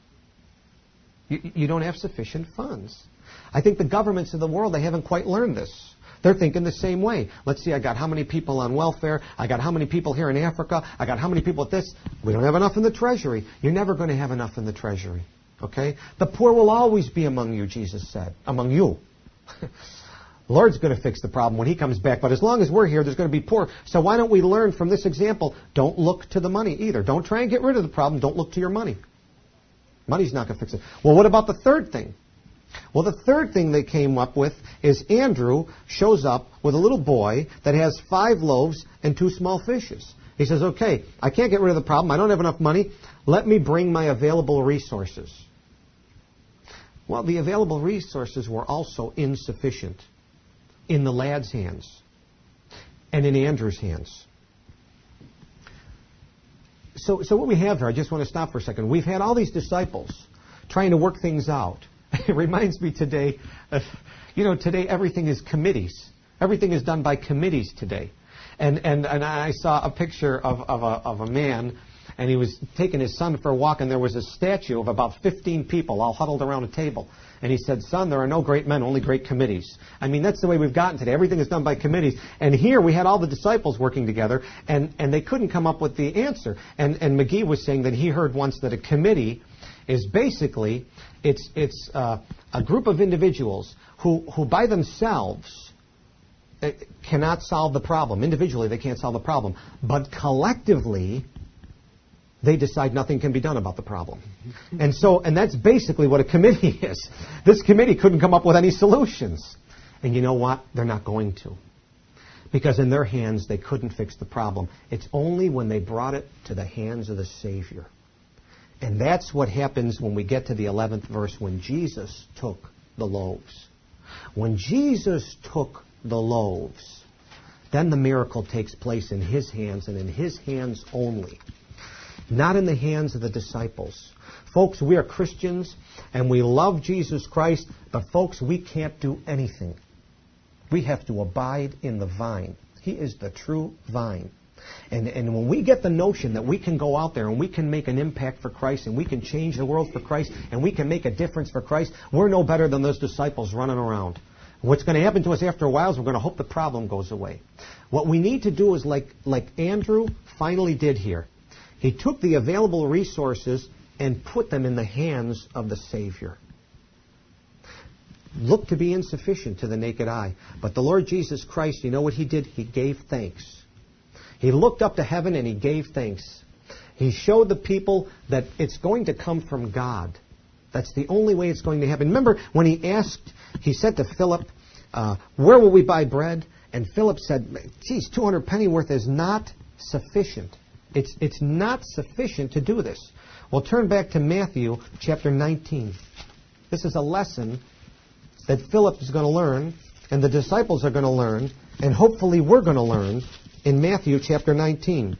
You don't have sufficient funds. I think the governments of the world, they haven't quite learned this. They're thinking the same way. Let's see, I got how many people on welfare. I got how many people here in Africa. I got how many people at this. We don't have enough in the treasury. You're never going to have enough in the treasury. Okay? The poor will always be among you, Jesus said. Among you. The Lord's going to fix the problem when He comes back. But as long as we're here, there's going to be poor. So why don't we learn from this example? Don't look to the money either. Don't try and get rid of the problem. Don't look to your money. Money's not going to fix it. Well, what about the third thing? Well, the third thing they came up with is Andrew shows up with a little boy that has 5 loaves and 2 small fishes. He says, okay, I can't get rid of the problem. I don't have enough money. Let me bring my available resources. Well, the available resources were also insufficient in the lad's hands and in Andrew's hands. So what we have here, I just want to stop for a second. We've had all these disciples trying to work things out. It reminds me today of, today everything is committees. Everything is done by committees today. And I saw a picture of a man, and he was taking his son for a walk, and there was a statue of about 15 people all huddled around a table. And he said, son, there are no great men, only great committees. I mean, that's the way we've gotten today. Everything is done by committees. And here we had all the disciples working together, and they couldn't come up with the answer. And McGee was saying that he heard once that a committee is basically, it's a group of individuals who by themselves cannot solve the problem. Individually, they can't solve the problem. But collectively, they decide nothing can be done about the problem. And that's basically what a committee is. This committee couldn't come up with any solutions. And you know what? They're not going to. Because in their hands, they couldn't fix the problem. It's only when they brought it to the hands of the Savior. And that's what happens when we get to the 11th verse, when Jesus took the loaves. When Jesus took the loaves, then the miracle takes place in His hands, and in His hands only. Not in the hands of the disciples. Folks, we are Christians, and we love Jesus Christ, but folks, we can't do anything. We have to abide in the vine. He is the true vine. And when we get the notion that we can go out there and we can make an impact for Christ, and we can change the world for Christ, and we can make a difference for Christ, we're no better than those disciples running around. What's going to happen to us after a while is we're going to hope the problem goes away. What we need to do is like Andrew finally did here. He took the available resources and put them in the hands of the Savior. Looked to be insufficient to the naked eye. But the Lord Jesus Christ, you know what He did? He gave thanks. He looked up to heaven and He gave thanks. He showed the people that it's going to come from God. That's the only way it's going to happen. Remember when He said to Philip, where will we buy bread? And Philip said, geez, 200 pennyworth is not sufficient. It's not sufficient to do this. Well, turn back to Matthew chapter 19. This is a lesson that Philip is going to learn, and the disciples are going to learn, and hopefully we're going to learn in Matthew chapter 19.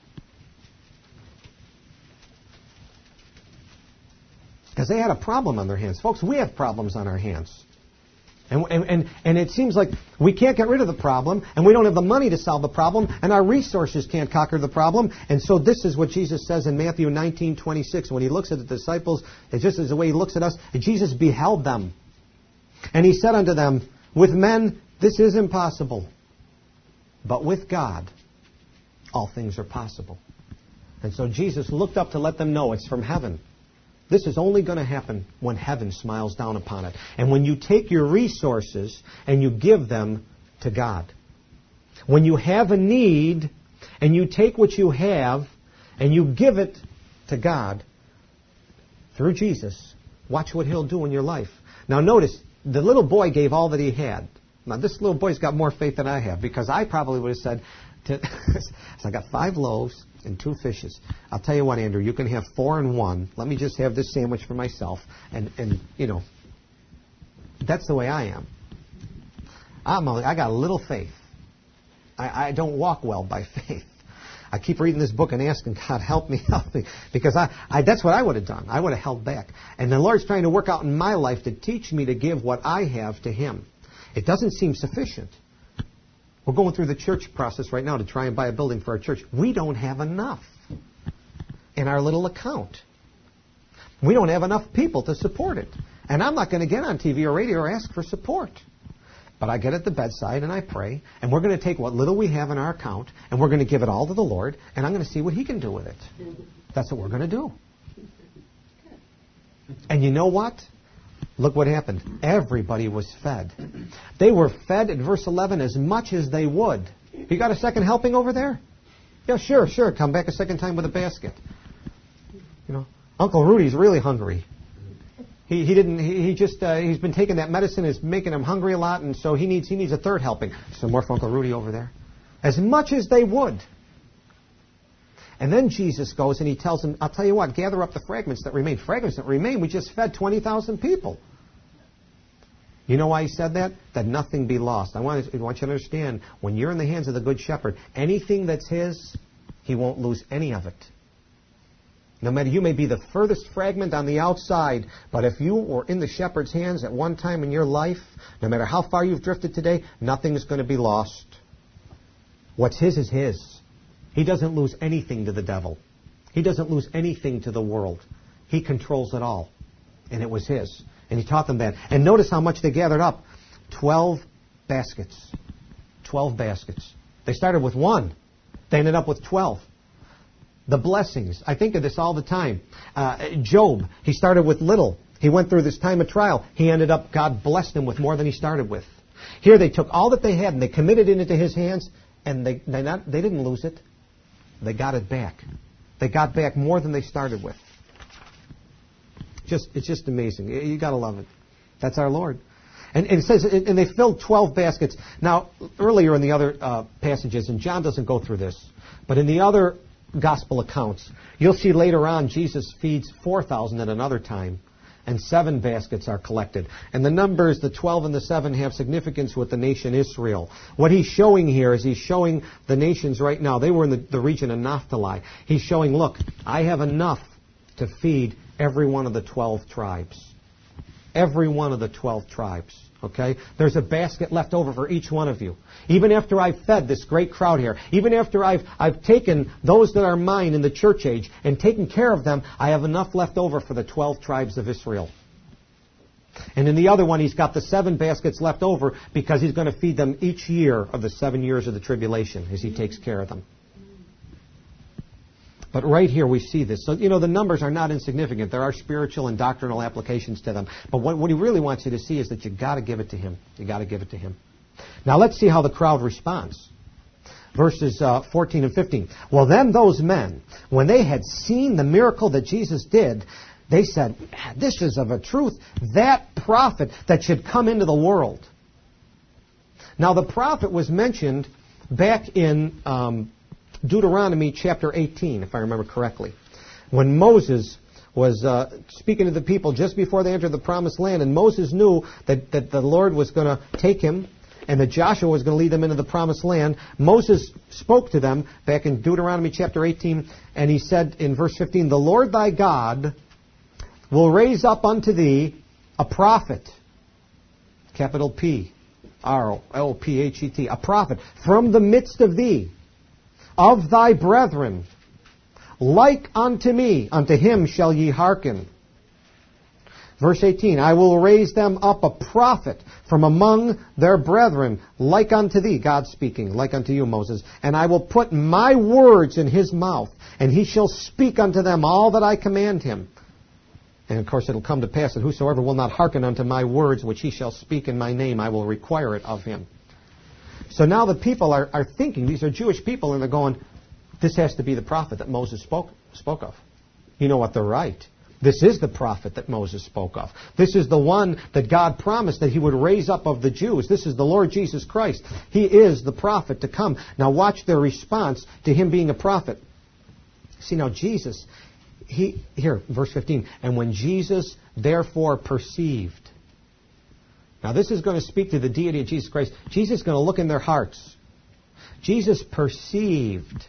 Because they had a problem on their hands. Folks, we have problems on our hands. And it seems like we can't get rid of the problem, and we don't have the money to solve the problem, and our resources can't conquer the problem. And so this is what Jesus says in Matthew 19:26. When He looks at the disciples, it's just as the way He looks at us. Jesus beheld them. And He said unto them, with men this is impossible, but with God all things are possible. And so Jesus looked up to let them know it's from heaven. This is only going to happen when heaven smiles down upon it. And when you take your resources and you give them to God. When you have a need and you take what you have and you give it to God through Jesus, watch what He'll do in your life. Now notice, the little boy gave all that he had. Now this little boy's got more faith than I have, because I probably would have said, so I got 5 loaves and 2 fishes. I'll tell you what, Andrew, you can have 4 and 1. Let me just have this sandwich for myself. And that's the way I am. I got a little faith. I don't walk well by faith. I keep reading this book and asking God, help me, because that's what I would have done. I would have held back. And the Lord's trying to work out in my life to teach me to give what I have to Him. It doesn't seem sufficient. We're going through the church process right now to try and buy a building for our church. We don't have enough in our little account. We don't have enough people to support it. And I'm not going to get on TV or radio or ask for support. But I get at the bedside and I pray, and we're going to take what little we have in our account, and we're going to give it all to the Lord, and I'm going to see what He can do with it. That's what we're going to do. And you know what? Look what happened. Everybody was fed. They were fed, in verse 11, as much as they would. You got a second helping over there? Yeah, sure. Come back a second time with a basket. You know, Uncle Rudy's really hungry. He's been taking that medicine, it's making him hungry a lot, and so he needs a third helping. Some more for Uncle Rudy over there. As much as they would. And then Jesus goes and He tells them, I'll tell you what, gather up the fragments that remain. Fragments that remain, we just fed 20,000 people. You know why He said that? That nothing be lost. I want you to understand, when you're in the hands of the Good Shepherd, anything that's His, He won't lose any of it. No matter, you may be the furthest fragment on the outside, but if you were in the shepherd's hands at one time in your life, no matter how far you've drifted today, nothing is going to be lost. What's His is His. He doesn't lose anything to the devil. He doesn't lose anything to the world. He controls it all. And it was His. And He taught them that. And notice how much they gathered up. 12 baskets. 12 baskets. They started with 1. They ended up with 12. The blessings. I think of this all the time. Job, he started with little. He went through this time of trial. He ended up, God blessed him with more than he started with. Here they took all that they had and they committed it into His hands, and they didn't lose it. They got it back. They got back more than they started with. It's just amazing. You got to love it. That's our Lord. And it says, and they filled 12 baskets. Now, earlier in the other passages, and John doesn't go through this, but in the other gospel accounts, you'll see later on Jesus feeds 4,000 at another time, and 7 baskets are collected. And the numbers, the 12 and the 7, have significance with the nation Israel. What He's showing here is He's showing the nations right now. They were in the region of Naphtali. He's showing, look, I have enough to feed every one of the 12 tribes. Every one of the 12 tribes. Okay? There's a basket left over for each one of you. Even after I've fed this great crowd here, even after I've taken those that are mine in the church age and taken care of them, I have enough left over for the 12 tribes of Israel. And in the other one, He's got the 7 baskets left over because He's going to feed them each year of the 7 years of the tribulation as He takes care of them. But right here we see this. So, the numbers are not insignificant. There are spiritual and doctrinal applications to them. But what He really wants you to see is that you've got to give it to Him. You've got to give it to Him. Now let's see how the crowd responds. Verses 14 and 15. Well, then those men, when they had seen the miracle that Jesus did, they said, this is of a truth, that prophet that should come into the world. Now the prophet was mentioned back in Deuteronomy chapter 18, if I remember correctly, when Moses was speaking to the people just before they entered the promised land, and Moses knew that the Lord was going to take him and that Joshua was going to lead them into the promised land. Moses spoke to them back in Deuteronomy chapter 18, and he said in verse 15, the Lord thy God will raise up unto thee a prophet, capital P, R-O-P-H-E-T, a prophet, from the midst of thee, of thy brethren, like unto me, unto him shall ye hearken. Verse 18, I will raise them up a prophet from among their brethren, like unto thee, God speaking, like unto you, Moses, and I will put my words in his mouth, and he shall speak unto them all that I command him. And of course it'll come to pass that whosoever will not hearken unto my words, which he shall speak in my name, I will require it of him. So now the people are thinking, these are Jewish people, and they're going, this has to be the prophet that Moses spoke of. You know what? They're right. This is the prophet that Moses spoke of. This is the one that God promised that he would raise up of the Jews. This is the Lord Jesus Christ. He is the prophet to come. Now watch their response to him being a prophet. See, now Jesus, here, verse 15, and when Jesus therefore perceived. Now this is going to speak to the deity of Jesus Christ. Jesus is going to look in their hearts. Jesus perceived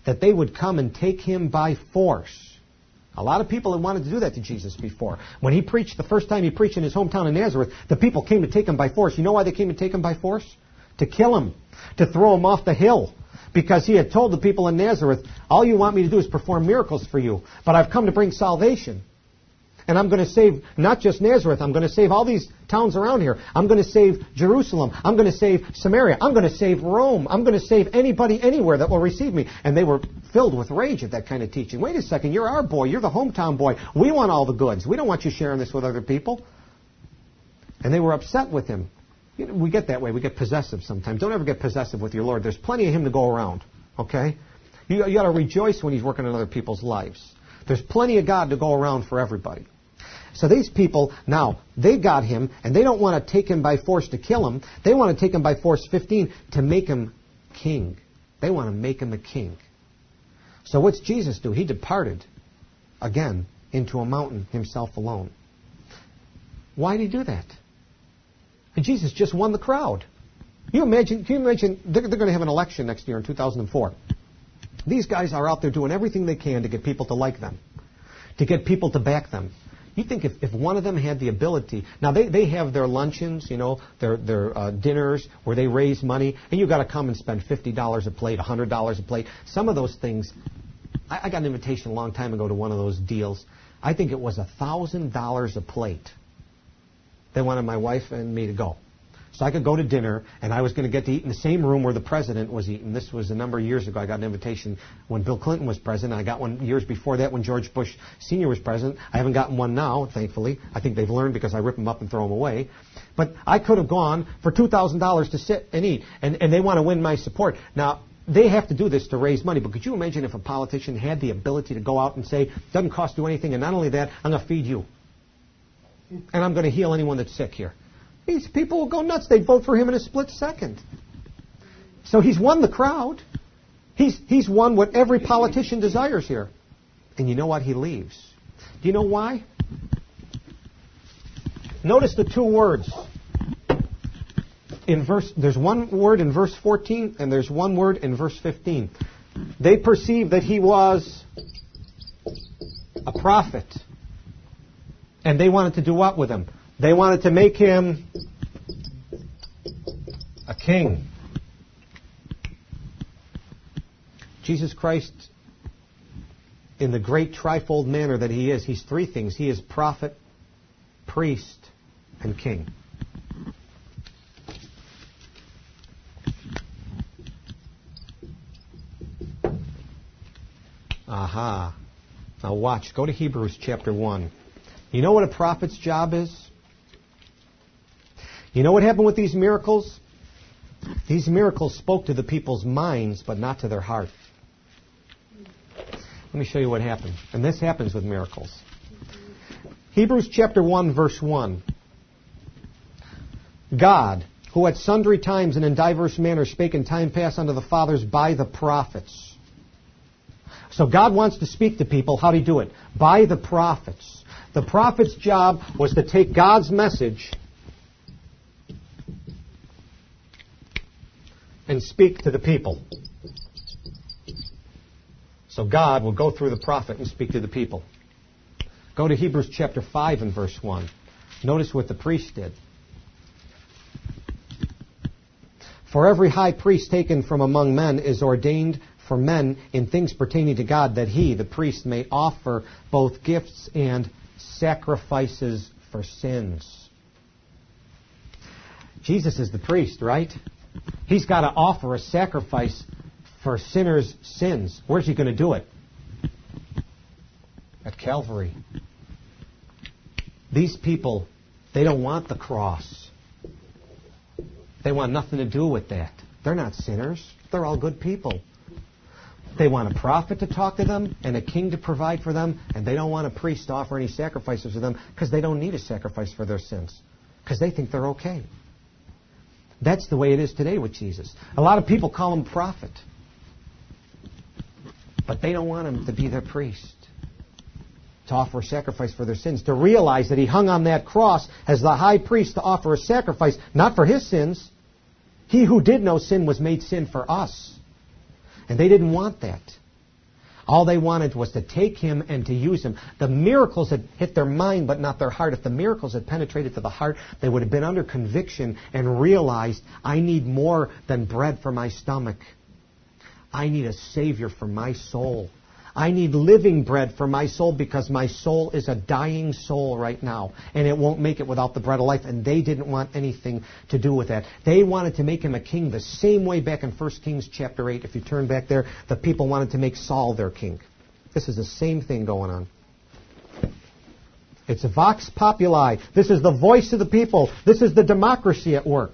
that they would come and take him by force. A lot of people had wanted to do that to Jesus before. When he preached, the first time he preached in his hometown of Nazareth, the people came to take him by force. You know why they came to take him by force? To kill him, to throw him off the hill. Because he had told the people in Nazareth, all you want me to do is perform miracles for you, but I've come to bring salvation. And I'm going to save not just Nazareth, I'm going to save all these towns around here. I'm going to save Jerusalem. I'm going to save Samaria. I'm going to save Rome. I'm going to save anybody anywhere that will receive me. And they were filled with rage at that kind of teaching. Wait a second, you're our boy. You're the hometown boy. We want all the goods. We don't want you sharing this with other people. And they were upset with him. You know, we get that way. We get possessive sometimes. Don't ever get possessive with your Lord. There's plenty of him to go around. Okay? You got to rejoice when he's working in other people's lives. There's plenty of God to go around for everybody. So these people, now, they got him, and they don't want to take him by force to kill him. They want to take him by force, 15, to make him king. They want to make him a king. So what's Jesus do? He departed, again, into a mountain himself alone. Why did he do that? And Jesus just won the crowd. Can you imagine they're going to have an election next year in 2004. These guys are out there doing everything they can to get people to like them, to get people to back them. You think if one of them had the ability... Now, they have their luncheons, you know, their dinners where they raise money, and you've got to come and spend $50 a plate, $100 a plate. Some of those things... I got an invitation a long time ago to one of those deals. I think it was $1,000 a plate. They wanted my wife and me to go. So I could go to dinner, and I was going to get to eat in the same room where the president was eating. This was a number of years ago. I got an invitation when Bill Clinton was president. I got one years before that when George Bush Sr. was president. I haven't gotten one now, thankfully. I think they've learned because I rip them up and throw them away. But I could have gone for $2,000 to sit and eat, and they want to win my support. Now, they have to do this to raise money, but could you imagine if a politician had the ability to go out and say, doesn't cost you anything, and not only that, I'm going to feed you, and I'm going to heal anyone that's sick here. These people will go nuts. They'd vote for him in a split second. So he's won the crowd. He's won what every politician desires here. And you know what? He leaves. Do you know why? Notice the two words. There's one word in verse 14, and there's one word in verse 15. They perceived that he was a prophet. And they wanted to do what with him? They wanted to make him a king. Jesus Christ, in the great trifold manner that he is, he's three things. He is prophet, priest, and king. Aha. Now watch. Go to Hebrews chapter 1. You know what a prophet's job is? You know what happened with these miracles? These miracles spoke to the people's minds, but not to their heart. Let me show you what happened. And this happens with miracles. Hebrews chapter 1, verse 1. God, who at sundry times and in diverse manners spake in time past unto the fathers by the prophets. So God wants to speak to people. How do you do it? By the prophets. The prophet's job was to take God's message and speak to the people. So God will go through the prophet and speak to the people. Go to Hebrews chapter 5 and verse 1. Notice what the priest did. For every high priest taken from among men is ordained for men in things pertaining to God, that he, the priest, may offer both gifts and sacrifices for sins. Jesus is the priest, right? He's got to offer a sacrifice for sinners' sins. Where's he going to do it? At Calvary. These people, they don't want the cross. They want nothing to do with that. They're not sinners. They're all good people. They want a prophet to talk to them and a king to provide for them, and they don't want a priest to offer any sacrifices for them because they don't need a sacrifice for their sins because they think they're okay. That's the way it is today with Jesus. A lot of people call him prophet, but they don't want him to be their priest, to offer a sacrifice for their sins, to realize that he hung on that cross as the high priest to offer a sacrifice, not for his sins. He who did no sin was made sin for us. And they didn't want that. All they wanted was to take him and to use him. The miracles had hit their mind but not their heart. If the miracles had penetrated to the heart, they would have been under conviction and realized, I need more than bread for my stomach. I need a Savior for my soul. I need living bread for my soul because my soul is a dying soul right now. And it won't make it without the bread of life. And they didn't want anything to do with that. They wanted to make him a king the same way back in 1 Kings chapter 8. If you turn back there, the people wanted to make Saul their king. This is the same thing going on. It's a vox populi. This is the voice of the people. This is the democracy at work.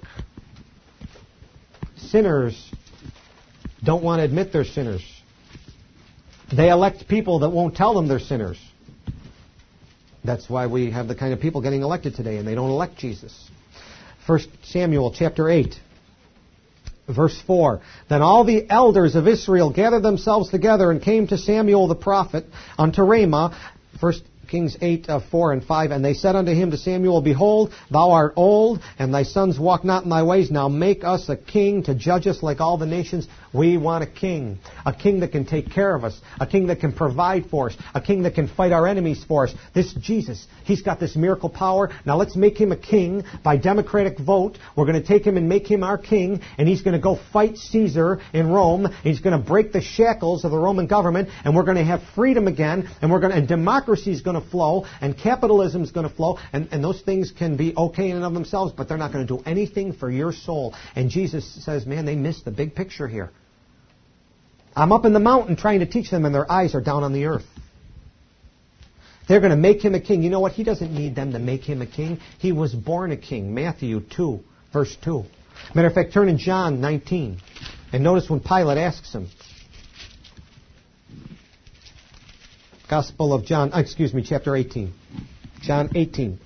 Sinners don't want to admit they're sinners. They elect people that won't tell them they're sinners. That's why we have the kind of people getting elected today, and they don't elect Jesus. 1 Samuel chapter 8, verse 4. Then all the elders of Israel gathered themselves together and came to Samuel the prophet unto Ramah. 1 Kings 8, 4 and 5. And they said unto him to Samuel, Behold, thou art old, and thy sons walk not in thy ways. Now make us a king to judge us like all the nations. We want a king that can take care of us, a king that can provide for us, a king that can fight our enemies for us. This Jesus, he's got this miracle power. Now let's make him a king by democratic vote. We're going to take him and make him our king, and he's going to go fight Caesar in Rome. He's going to break the shackles of the Roman government, and we're going to have freedom again, and democracy is going to flow, and capitalism is going to flow, and those things can be okay in and of themselves, but they're not going to do anything for your soul. And Jesus says, man, they missed the big picture here. I'm up in the mountain trying to teach them, and their eyes are down on the earth. They're going to make him a king. You know what? He doesn't need them to make him a king. He was born a king. Matthew 2, verse 2. Matter of fact, turn in John 19, and notice when Pilate asks him. Gospel of John, chapter 18. John 18.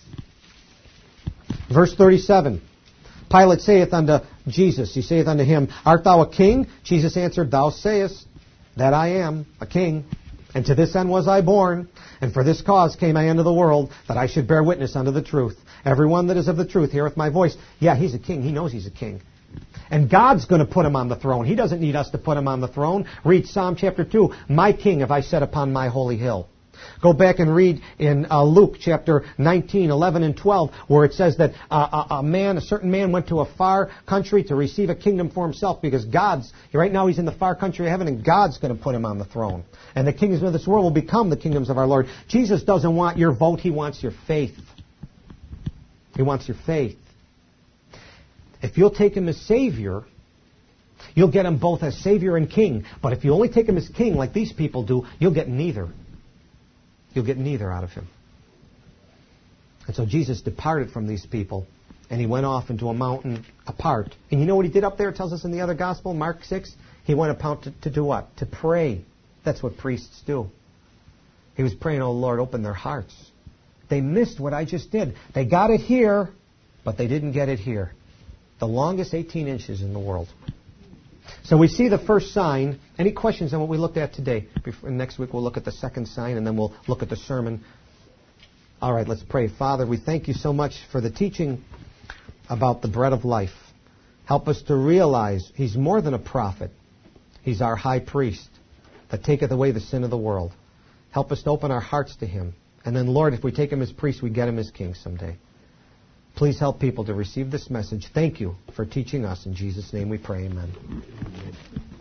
Verse 37. Pilate saith unto Jesus, he saith unto him, Art thou a king? Jesus answered, Thou sayest that I am a king. And to this end was I born, and for this cause came I into the world, that I should bear witness unto the truth. Everyone that is of the truth heareth my voice. Yeah, he's a king. He knows he's a king. And God's going to put him on the throne. He doesn't need us to put him on the throne. Read Psalm chapter 2. My king have I set upon my holy hill. Go back and read in Luke chapter 19, 11 and 12, where it says that a certain man went to a far country to receive a kingdom for himself, because right now he's in the far country of heaven, and God's going to put him on the throne. And the kingdoms of this world will become the kingdoms of our Lord. Jesus doesn't want your vote. He wants your faith. He wants your faith. If you'll take him as Savior, you'll get him both as Savior and King. But if you only take him as King like these people do, you'll get neither. You'll get neither out of him. And so Jesus departed from these people, and he went off into a mountain apart. And you know what he did up there? It tells us in the other gospel, Mark 6. He went up to do what? To pray. That's what priests do. He was praying, oh Lord, open their hearts. They missed what I just did. They got it here, but they didn't get it here. The longest 18 inches in the world. So we see the first sign. Any questions on what we looked at today? Next week we'll look at the second sign, and then we'll look at the sermon. All right, let's pray. Father, we thank you so much for the teaching about the bread of life. Help us to realize he's more than a prophet. He's our high priest that taketh away the sin of the world. Help us to open our hearts to him. And then, Lord, if we take him as priest, we get him as king someday. Please help people to receive this message. Thank you for teaching us. In Jesus' name we pray. Amen.